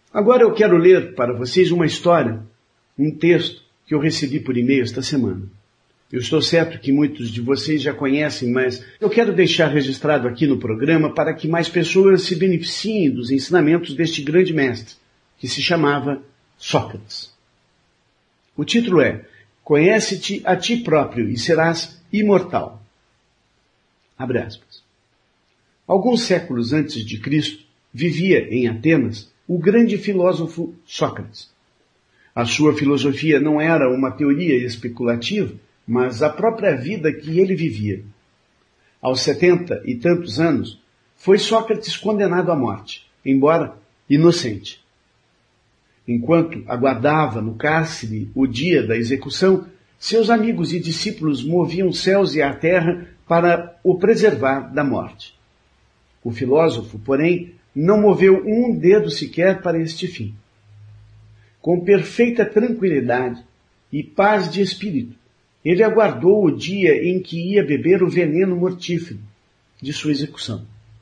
Agora eu quero ler para vocês uma história, um texto que eu recebi por e-mail esta semana. Eu estou certo que muitos de vocês já conhecem, mas eu quero deixar registrado aqui no programa para que mais pessoas se beneficiem dos ensinamentos deste grande mestre, que se chamava Sócrates. O título é Conhece-te a ti próprio e serás imortal. Abre aspas. Alguns séculos antes de Cristo, vivia em Atenas o grande filósofo Sócrates. A sua filosofia não era uma teoria especulativa, mas a própria vida que ele vivia. Aos 70 e tantos anos, foi Sócrates condenado à morte, embora inocente. Enquanto aguardava no cárcere o dia da execução, seus amigos e discípulos moviam os céus e a terra para o preservar da morte. O filósofo, porém, não moveu um dedo sequer para este fim. Com perfeita tranquilidade e paz de espírito, ele aguardou o dia em que ia beber o veneno mortífero de sua execução.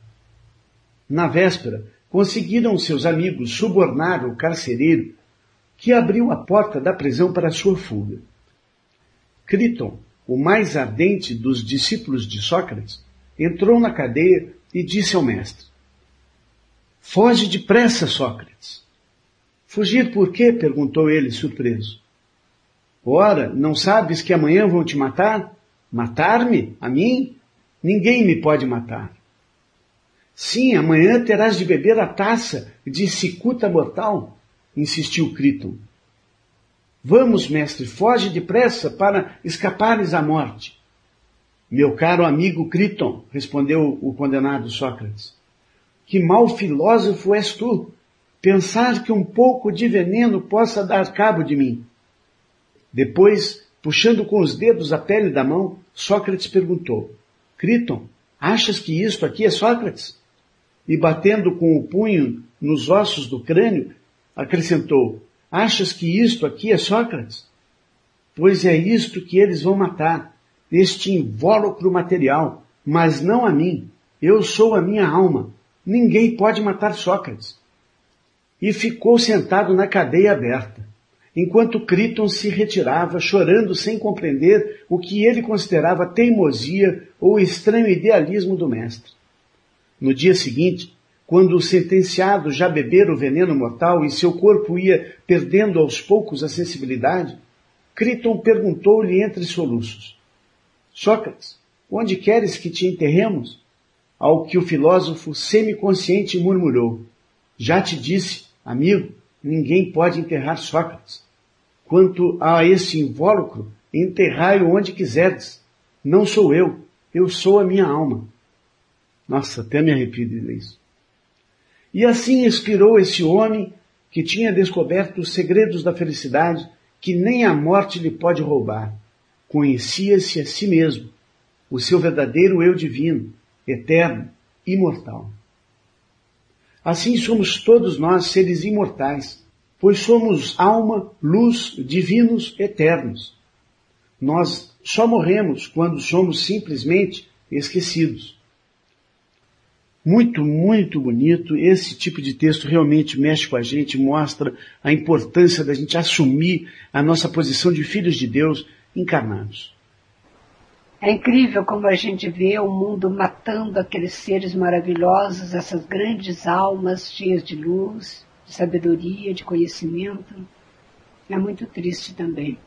Na véspera, conseguiram seus amigos subornar o carcereiro, que abriu a porta da prisão para sua fuga. Críton, o mais ardente dos discípulos de Sócrates, entrou na cadeia e disse ao mestre: Foge depressa, Sócrates. Fugir por quê? Perguntou ele, surpreso. Ora, não sabes que amanhã vão te matar? Matar-me? A mim? Ninguém me pode matar. Sim, amanhã terás de beber a taça de cicuta mortal, insistiu Críton. Vamos, mestre, foge depressa para escapares à morte. Meu caro amigo Críton, respondeu o condenado Sócrates, que mau filósofo és tu, pensar que um pouco de veneno possa dar cabo de mim. Depois, puxando com os dedos a pele da mão, Sócrates perguntou, Críton, achas que isto aqui é Sócrates? E batendo com o punho nos ossos do crânio, acrescentou, achas que isto aqui é Sócrates? Pois é isto que eles vão matar, este invólucro material, mas não a mim. Eu sou a minha alma. Ninguém pode matar Sócrates. E ficou sentado na cadeia aberta, enquanto Críton se retirava, chorando sem compreender o que ele considerava teimosia ou estranho idealismo do mestre. No dia seguinte, quando o sentenciado já bebera o veneno mortal e seu corpo ia perdendo aos poucos a sensibilidade, Críton perguntou-lhe entre soluços, Sócrates, onde queres que te enterremos? Ao que o filósofo semiconsciente murmurou, já te disse, amigo, ninguém pode enterrar Sócrates. Quanto a esse invólucro, enterrai-o onde quiserdes. Não sou eu sou a minha alma. Nossa, até me arrepio de ler isso. E assim expirou esse homem que tinha descoberto os segredos da felicidade que nem a morte lhe pode roubar. Conhecia-se a si mesmo, o seu verdadeiro eu divino, eterno, imortal. Assim somos todos nós seres imortais, pois somos alma, luz, divinos, eternos. Nós só morremos quando somos simplesmente esquecidos. Muito, muito bonito. Esse tipo de texto realmente mexe com a gente, mostra a importância da gente assumir a nossa posição de filhos de Deus encarnados. É incrível como a gente vê o mundo matando aqueles seres maravilhosos, essas grandes almas cheias de luz, de sabedoria, de conhecimento. É muito triste também.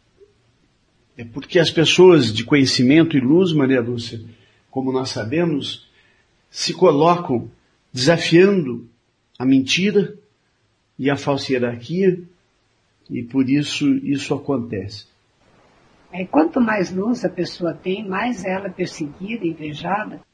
É porque as pessoas de conhecimento e luz, Maria Lúcia, como nós sabemos, se colocam desafiando a mentira e a falsa hierarquia, e por isso acontece. Quanto mais luz a pessoa tem, mais ela é perseguida, invejada.